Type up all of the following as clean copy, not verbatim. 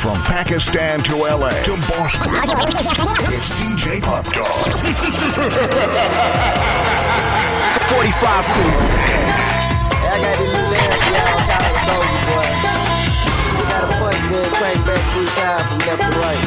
From Pakistan to LA to Boston, it's DJ Pup Dog. 45 crew. Hey, I got this new dance for y'all, call it Soulja Boy. You gotta punch it in, crank back 3 times from left to right.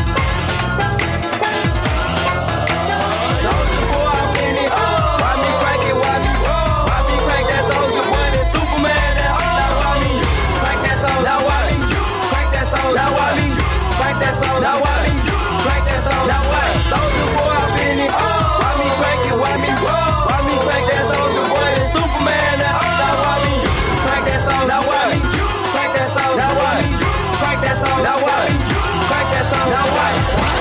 Soulja Boy, I'm in it. Why me crank it, why me roll? Why me crank that Soulja Boy, that Superman, that now why me crank that Soulja? Now why me crank that Soulja? Now why me crank that Soulja? Now why me crank that Soulja? Now why Soulja Boy, I'm in it. Why me crank it, why me roll? Why me crank that Soulja Boy, that Superman, that now why me crank that Soulja? Now why me crank that Soulja? Now why me crank that Soulja? Now why me crank that Soulja? Now why?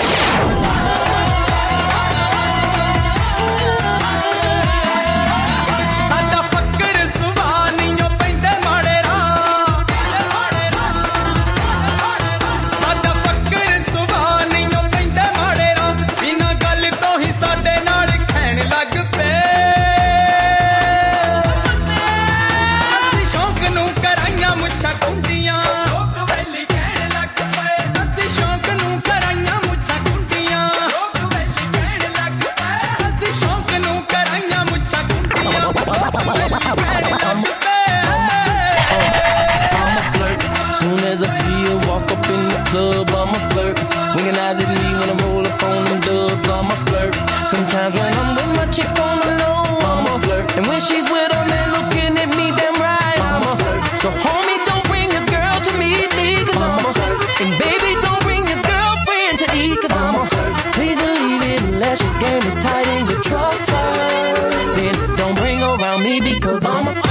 Sometimes when I'm with my chick on the low, I'm a flirt. And when she's with a man looking at me damn right, I'm a flirt. So homie, don't bring your girl to meet me, cause I'm a flirt. And baby, don't bring your girlfriend to eat, cause I'm a flirt. Please believe it unless your game is tight and you trust her. Then don't bring her around me because I'm a flirt.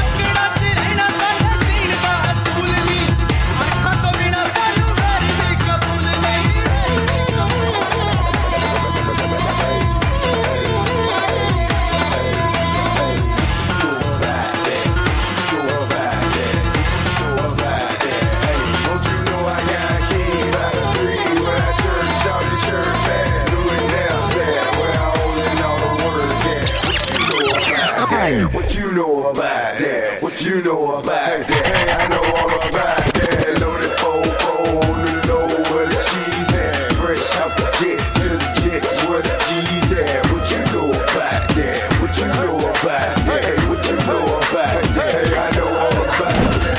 What you know about that? What you know about that? Hey, I know all about that. Loaded 4-4 on the low where the cheese at. Fresh out the jet to the jets where the G's at. What you know about that? What you know about that? Hey, what you know about that? Hey, I know all about that.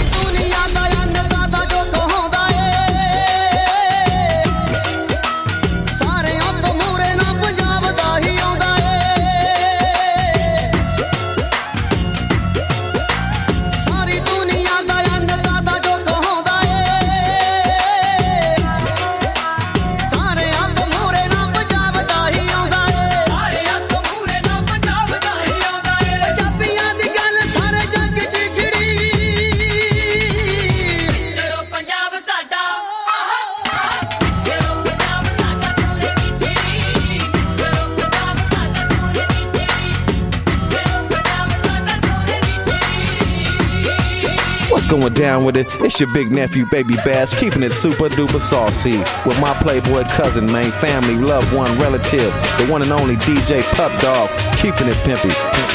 Going down with it, it's your big nephew Baby Bash, keeping it super duper saucy with my playboy cousin, man, family, loved one, relative, the one and only DJ Pup Dog, keeping it pimpy.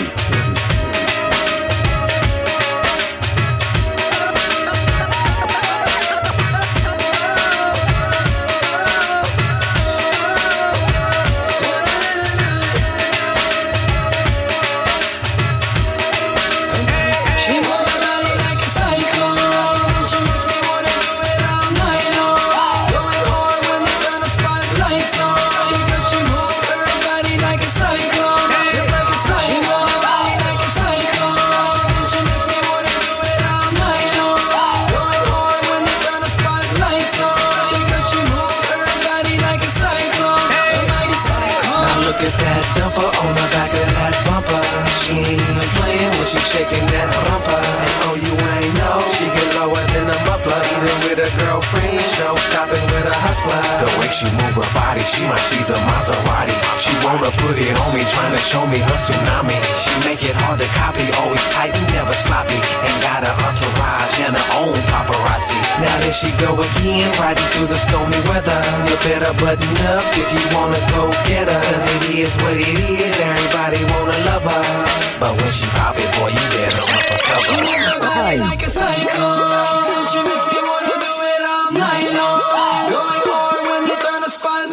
Shaking that bumper, and oh, you ain't know she get lower than a muffler. Even with a girlfriend, show stopping with a hustler. The way she move her body, she might see the Maserati. She wanna put it on me, trying to show me her tsunami. She make it hard to copy, always tight and never sloppy. Ain't got an entourage and her own paparazzi. Now there she go again, riding through the stormy weather. You better button up if you wanna go get her. Cause it is what it is, everybody wanna love her. But when she pop it, boy, you better run for cover. Like a psycho, she makes me wanna do it all night long.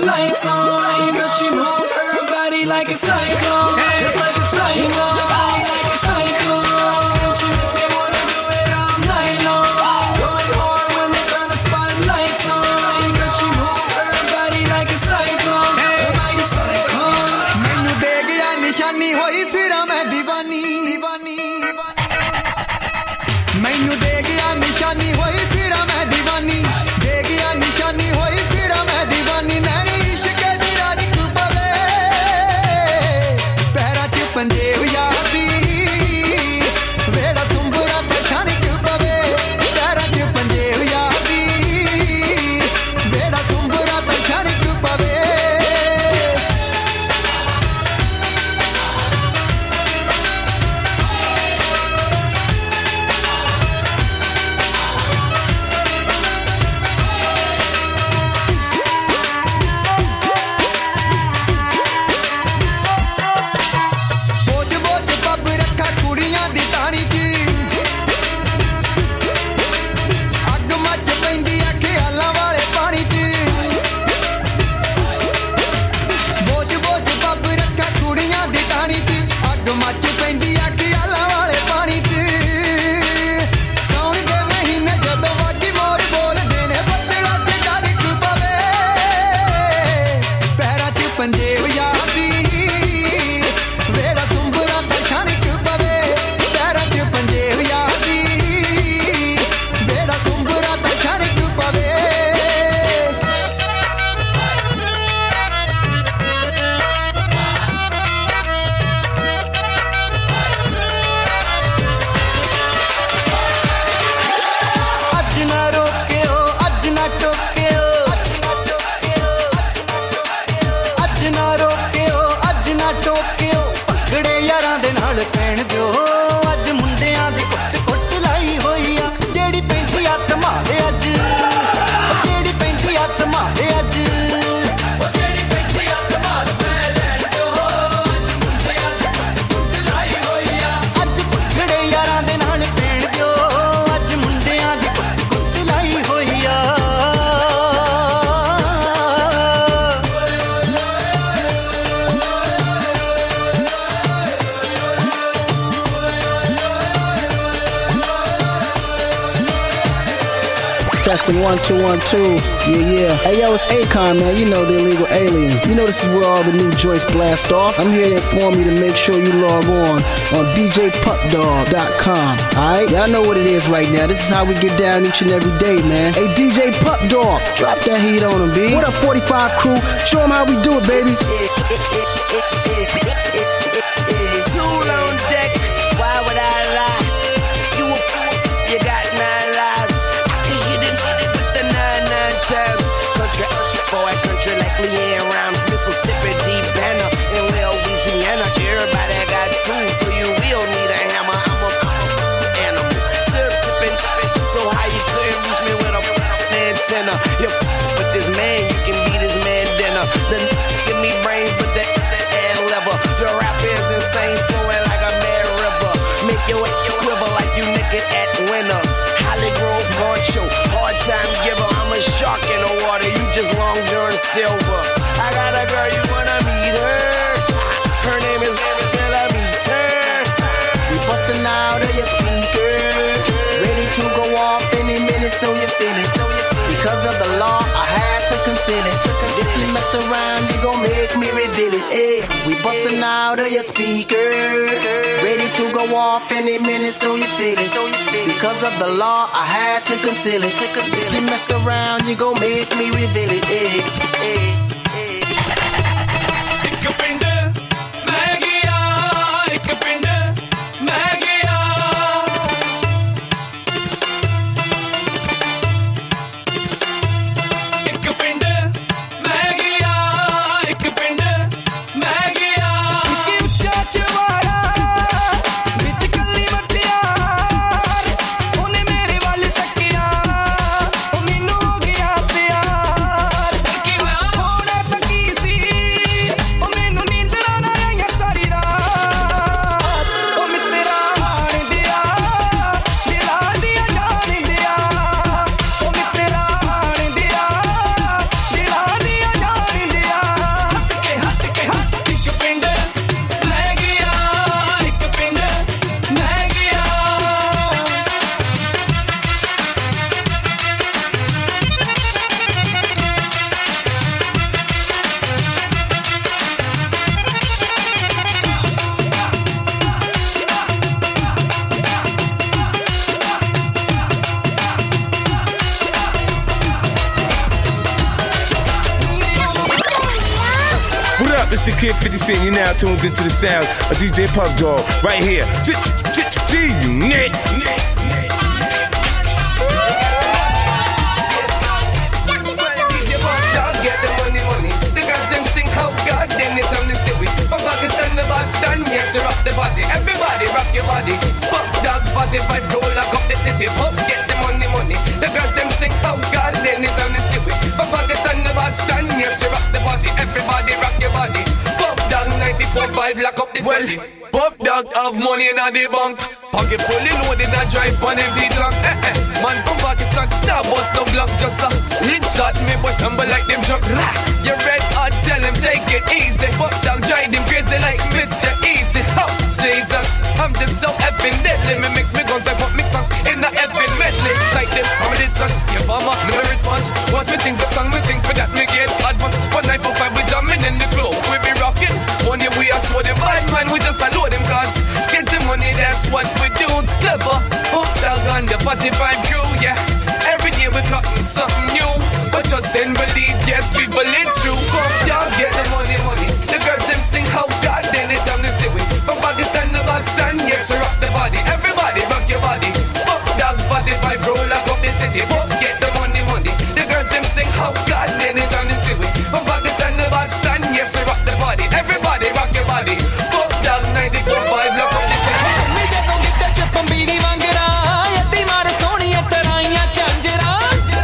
spotlights on. So she moves her body like a cyclone, just like a cyclone. She moves her body like a cyclone. She makes me wanna do it all night long. Going hard when they turn the spotlights on. So she moves her body like a cyclone, like a cyclone. मैनू दे गया निशानी होई फिर मैं दीवानी मैनू दे गया निशानी होई फिर मैं दीवानी दे गया निशानी होई फिर मैं दीवानी नैनी इश्क दी रात पवे पैरा च पंजेब यादी वेड़ा सुंबरा ते छानिक पवे पैरा च पंजेब यादी वेड़ा सुंबरा ते छानिक पवे Testing 1 2 1 2. Yeah. Hey yo, it's Akon, man. You know the illegal alien. You know this is where all the new joints blast off. I'm here to inform you to make sure you log on DJPupDog.com. Alright? Y'all know what it is right now. This is how we get down each and every day, man. Hey DJ Pup Dog, drop that heat on him, B. What up, 45 crew? Show them how we do it, baby. Tool on deck. Why would I lie? You got 9 lives. Boy, country like Leanne Rhymes, Mississippi, deep banner in Louisiana. Everybody got tools, so you will need a hammer. I'm a animal, syrup sipping. So how you couldn't reach me with a antenna? But this man, you can be this man dinner. Then give me brains, but that air level. The rap is insane, flowing like a mad river. Make your quiver like you naked at winter. Holly Grove Horn Show, hard time giver. I'm a shark in the water, you just long during silver. I got a girl, you wanna meet her? Her name is Bella Meter. We bustin' out of your speaker, ready to go off any minute, so you feel it. Because of the law, I had to conceal it. If you mess around, you gon' make me reveal it. Ay, we bustin' out of your speaker, ready to go off any minute, so you feel it. Because of the law, I had to conceal it. If you mess around, you gon' make me reveal it. Ay. Oh, up? It's the Kid 50 Cent. You're now tuned into the sound of DJ Puff Dog right here. G-Unit. Stand, yes, rock the body. Everybody rock your body. Pop dog, 45 roll, lock up the city. Pop, get the money, money. The girls them sing, oh God, anytime they see we. Pop Pakistan, the bus stand, yes, rock the body. Everybody rock your body. Pop dog, 94.5, lock up the city. Pop dog have money in the bank. Pocket fully loaded and drive on empty tank. Man from Pakistan, now bust no block. Just a lead shot, me boy humble like them drunk. You red hot, tell him take it easy. Pop dog drive them crazy like Mr. Easy. Oh, Jesus, I'm just so effing deadly. Me mix me guns, I put mixers in the effing medley. Sight them from a distance, give mama me no response. Watch me things, the song we sing for that me get advance. 1945 we jamming in the club, we be rocking. Money we are so them bad man, we just allow them cause get the money, that's what we do. It's clever. Oh, dog on the 45 crew, yeah. Every day we cutting something new, but just then believe, yes, people, it's true. Y'all get the money, money. The girls them sing, how God, then they tell them say we from Pakistan to Boston, yes, rock the body. Everybody rock your body. Fuck dog 45 roll, lock up the city. Fuck get the money, money. The girls them sing, how God, then they tell them say we from Pakistan to Boston, yes, rock the body. Everybody rock your body. Fuck dog 94.5, lock up the city. Pambiri wangara yaddi maar soniya taraiya chanjara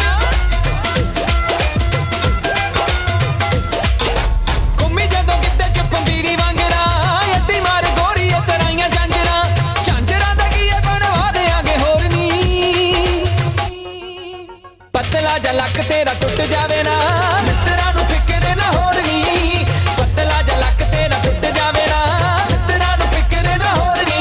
kummi jado gitte ch pambiri wangara yaddi maar goriya taraiya chanjara chanjara da kiye banwa deange horni patla jalak tera tut jaave na mitra nu fikre na horni patla jalak tera tut jaave na mitra nu fikre na horni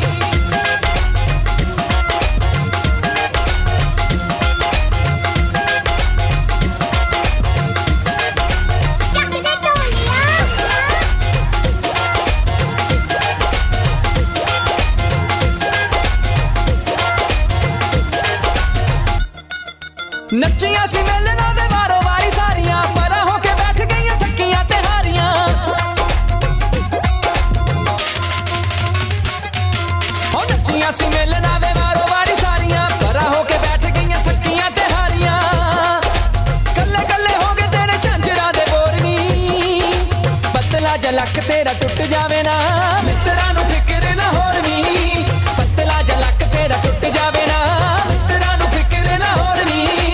नचिया सी मेलना दे वारो वारी सारियां परा होके बैठ गईयां थकियां ते हारियां हो नचिया सी मेलना दे वारो वारी सारियां परा होके बैठ गईयां थकियां ते हारियां कल्ले कल्ले हो गए तेरे झांजरा दे बोरनी पतला जलक तेरा टूट जावे ना मित्रा नु फिक्र ना होरनी पतला जलक तेरा टूट जावे ना मित्रा नु फिक्र ना होरनी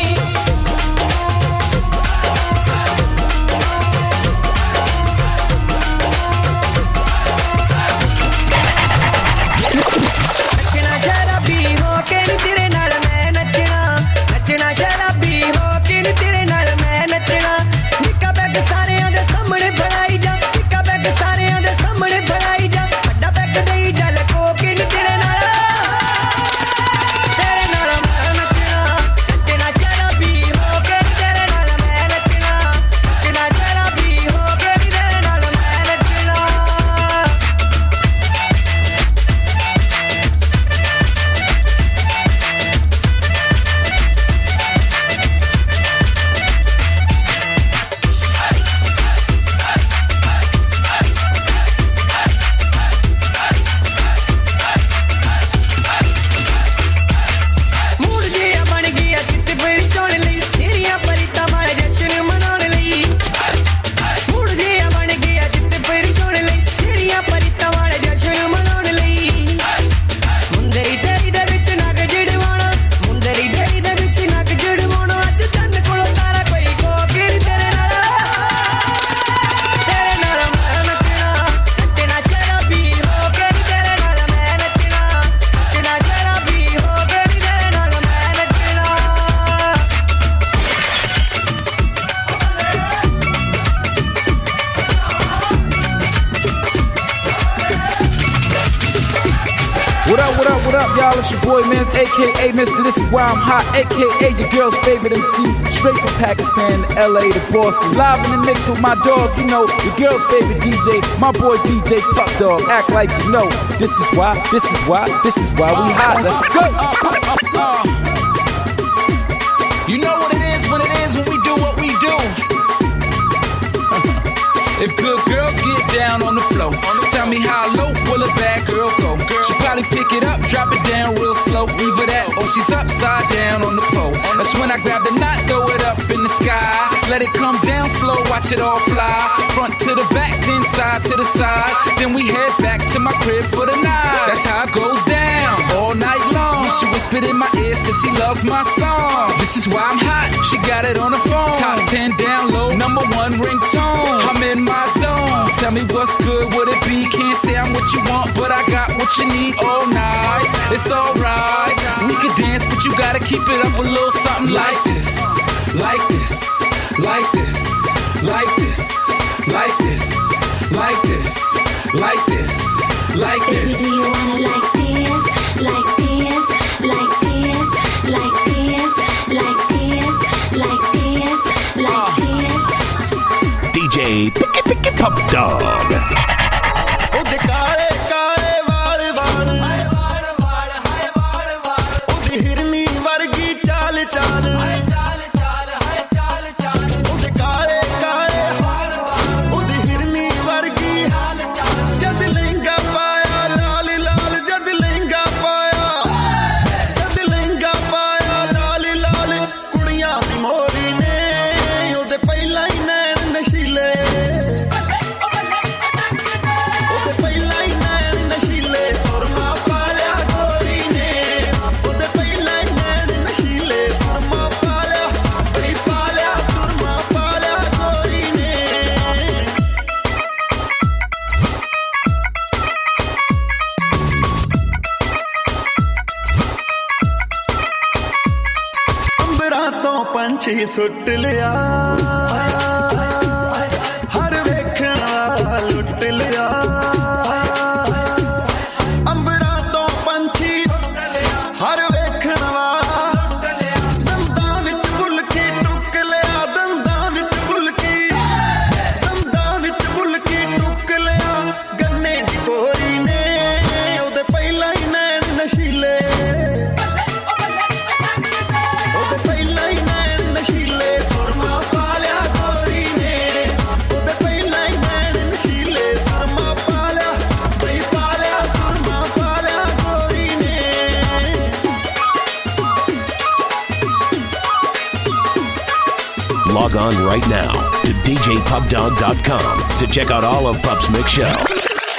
What up, y'all? It's your boy, Mans, a.k.a. Mr. This is Why I'm Hot, a.k.a. your girl's favorite MC. Straight from Pakistan, L.A. to Boston. Live in the mix with my dog, you know, your girl's favorite DJ, my boy DJ Puff Dog. Act like you know. This is why we hot. Let's go. You know what it is when we do what we do. If good girls down on the floor. Tell me how low will a bad girl go? She probably pick it up, drop it down real slow. Either that or she's upside down on the pole. That's when I grab the knot, throw it up in the sky. Let it come down slow, watch it all fly. Front to the back, then side to the side. Then we head back to my crib for the night. That's how it goes down all night long. She whispered in my ear, said she loves my song. This is why I'm hot, she got it on the phone. Top 10 down low, #1 ringtone. I'm in my zone, tell me what's good, would it be? Can't say I'm what you want, but I got what you need all night. It's alright, we could dance, but you gotta keep it up a little something like this. Like this, like this, like this, like this, like this, like this, like this. Baby, do you wanna like this, like this, like this, like this, like this, like this, like this? DJ Picky Pop Dog. ਉਹਦੇ ਕਾਲੇ ਕਾਲੇ ਵਾਲ ਵਾਲ ਉਹਦੀ ਹਿਰਨੀ ਵਰਗੀ ਚਾਲ ਚਾਲ ਉਹਦੇ ਕਾਲੇ ਕਾਲੇ ਉਹਦੀ ਹਿਰਨੀ ਵਰਗੀ ਜਦ ਲਹਿੰਗਾ ਪਾਇਆ ਲਾਲ ਲਾਲ ਜਦ ਲਹਿੰਗਾ ਪਾਇਆ ਲਾਲ ਲਾਲ ਕੁੜੀਆਂ ਦੀ ਮੋਰੀ ਨੇ ਉਹਦੇ ਪਹਿਲਾਂ ਹੀ ਨੈਣ ਨਸ਼ੀਲੇ ਪੰਛੀ ਸੁੱਟ ਲਿਆ ਹਰ ਵੇਖਣ ਵਾਲਾ ਲੁੱਟ ਲਿਆ ਅੰਬਰਾਂ ਤੋਂ ਪੰਛੀ ਹਰ ਵੇਖਣ ਵਾਲਾ ਦੰਦਾਂ ਵਿੱਚ ਫੁਲਕੀ ਟੁੱਕ ਲਿਆ ਦੰਦਾਂ ਵਿੱਚ ਫੁਲਕੀ ਟੁੱਕ ਲਿਆ ਗੰਨੇ ਦੀ ਕੋਰੀ ਨੇ ਉਹਦੇ ਪਹਿਲਾਂ ਹੀ ਨੈਣ ਨਸ਼ੀਲੇ Log on right now to DJPubDog.com to check out all of Pup's Mix Show.